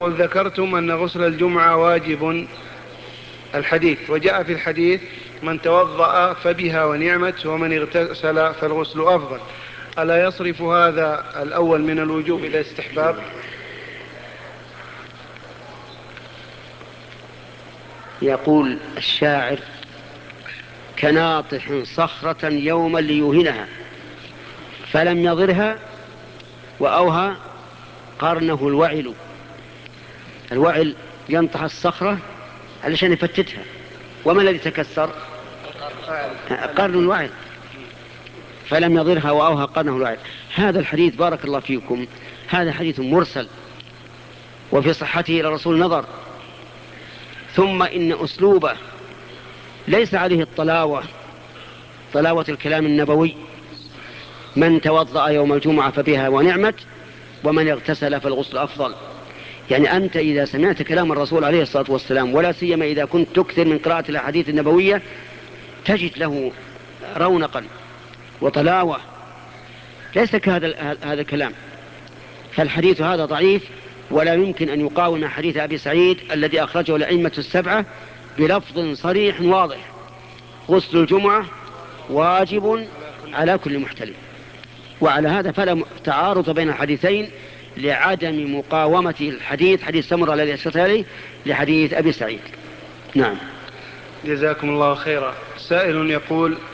ذكرتم أن غسل الجمعة واجب الحديث، وجاء في الحديث من توضأ فبها ونعمت ومن اغتسل فالغسل أفضل. ألا يصرف هذا الأول من الوجوب إلى استحباب؟ يقول الشاعر: كناطح صخرة يوما ليوهنها فلم يضرها وأوهى قرنه الوعل. الوعل ينطح الصخرة علشان يفتتها، وما الذي تكسر؟ قرن الوعل. فلم يضرها وأوهى قرنه الوعل. هذا الحديث بارك الله فيكم هذا حديث مرسل، وفي صحته إلى الرسول نظر، ثم إن أسلوبه ليس عليه طلاوة الكلام النبوي: من توضأ يوم الجمعة فبها ونعمت ومن اغتسل فالغسل أفضل. يعني أنت إذا سمعت كلام الرسول عليه الصلاة والسلام، ولا سيما إذا كنت تكثر من قراءة الأحاديث النبوية، تجد له رونقا وطلاوة ليس كهذا الكلام. فالحديث هذا ضعيف، ولا يمكن أن يقاوم حديث أبي سعيد الذي أخرجه الأئمة السبعة بلفظ صريح واضح: غسل الجمعة واجب على كل محتلم. وعلى هذا فلا تعارض بين الحديثين لعدم مقاومة الحديث حديث سمرة الذي أشرت عليه لحديث أبي سعيد. نعم. جزاكم الله خيرا. سائل يقول: